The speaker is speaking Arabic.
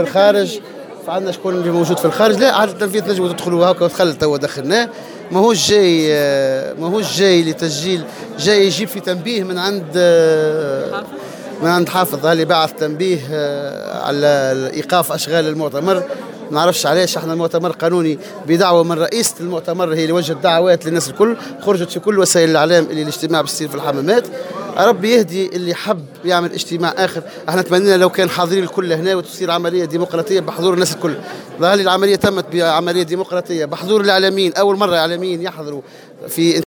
الخارج، فعندنا شكون اللي موجود في الخارج. لا عاد التنفيذ تنجموا تدخلوا هكا ودخلت توا دخلناه. ماهوش جاي لتسجيل، جاي يجيب في تنبيه من عند حافظ اللي بعث تنبيه على ايقاف اشغال المؤتمر. ما نعرفش علاش احنا المؤتمر قانوني بدعوه من رئيسة المؤتمر، هي اللي وجهت دعوات للناس الكل، خرجت في كل وسائل الاعلام اللي الاجتماع بيصير في الحمامات. ربي يهدي اللي حب يعمل اجتماع اخر. احنا تمنينا لو كان حاضرين الكل هنا وتصير عمليه ديمقراطيه بحضور الناس الكل. ظهر لي العمليه تمت بعمليه ديمقراطيه بحضور الاعلاميين، اول مره اعلاميين يحضروا في